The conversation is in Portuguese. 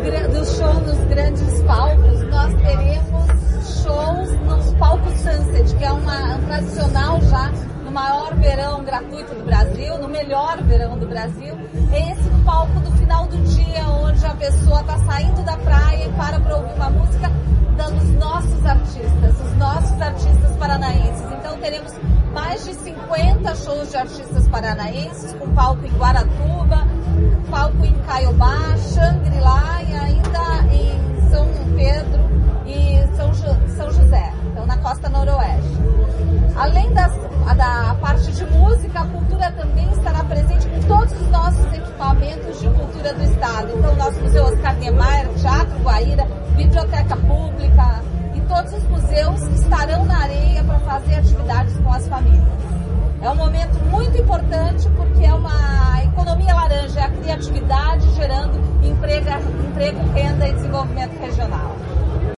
do show nos grandes palcos, nós teremos shows no palco Sunset, que é um tradicional já, no maior verão gratuito do Brasil, no melhor verão do Brasil. É esse palco do final do dia, onde a pessoa está saindo da praia e para ouvir uma música dos nossos artistas, os nossos artistas paranaenses. Então teremos mais de 50 shows de artistas paranaenses, com palco em Guaratuba, palco em Caiobá, Xangri-Lá e ainda em São Pedro e São José, então na costa noroeste. Além da parte de música, a cultura também estará presente com todos os nossos equipamentos de cultura do estado. Então nosso Museu Oscar Niemeyer, Teatro Guaíra, Biblioteca Pública e todos os museus estarão na areia para fazer atividades com as famílias. É um momento muito importante porque é uma economia laranja, é a criatividade gerando emprego, renda e desenvolvimento regional.